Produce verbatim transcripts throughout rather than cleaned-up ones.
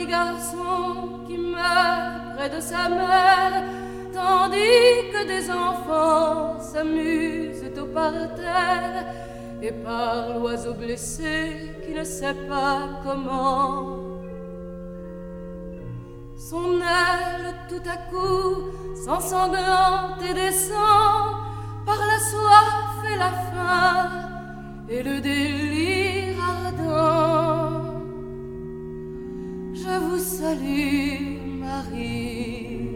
petit garçon qui meurt près de sa mère, tandis que des enfants s'amusent au parterre et par l'oiseau blessé qui ne sait pas comment. Son aile tout à coup s'ensanglante et descend par la soif et la faim et le délire ardent. Je vous salue, Marie.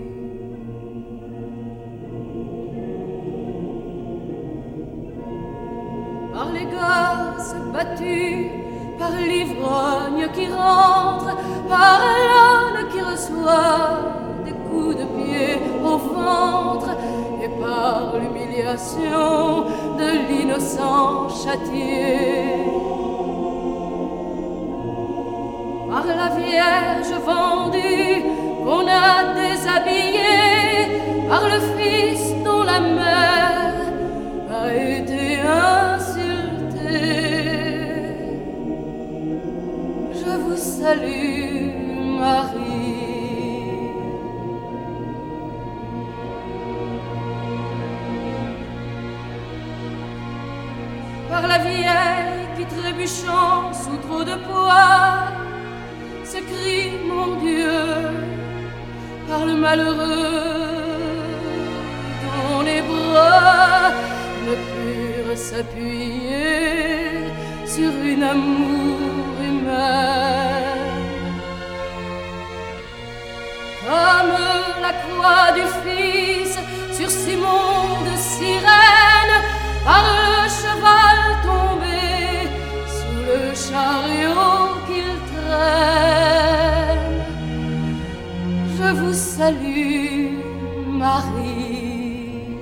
Par les gosses battus, par l'ivrogne qui rentre, par l'âne qui reçoit des coups de pied au ventre, et par l'humiliation de l'innocent châtié. Par la Vierge vendue qu'on a déshabillée, par le Fils dont la mère a été insultée. Je vous salue, Marie. Par la vieille qui trébuchant sous trop de poids s'écrie, mon Dieu, par le malheureux dont les bras ne purent s'appuyer sur une amour humain. Comme la croix du Fils sur Simon de Cyrène, par le cheval tombé sous le chariot qu'il traîne. Je vous salue, Marie.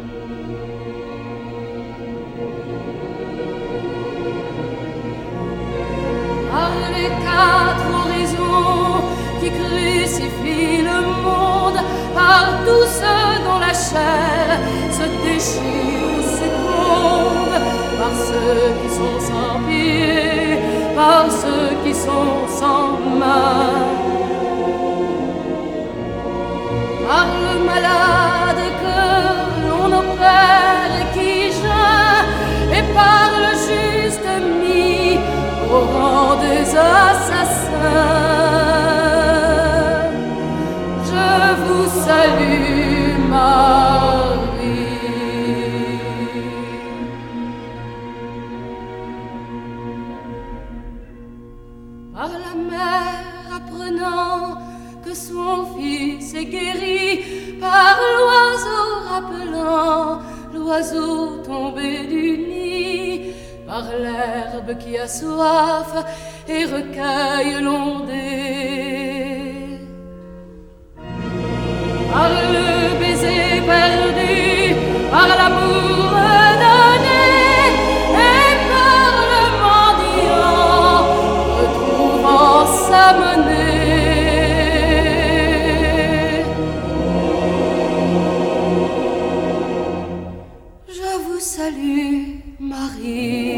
Par les quatre horizons qui crucifient le monde, par tous ceux dont la chair se déchire, succombe, par ceux qui sont sans pied, par ceux qui sont sans main, par le malade que l'on opère et qui geint, et par le juste mis au rang des assassins. Je vous salue, Marie. Par la mère apprenant que son fils est guéri, par l'oiseau rappelant l'oiseau tombé du nid, par l'herbe qui a soif et recueille l'ondée, par le baiser perdu, par l'amour donné, et par le mendiant retrouvant sa monnaie. Je vous salue, Marie.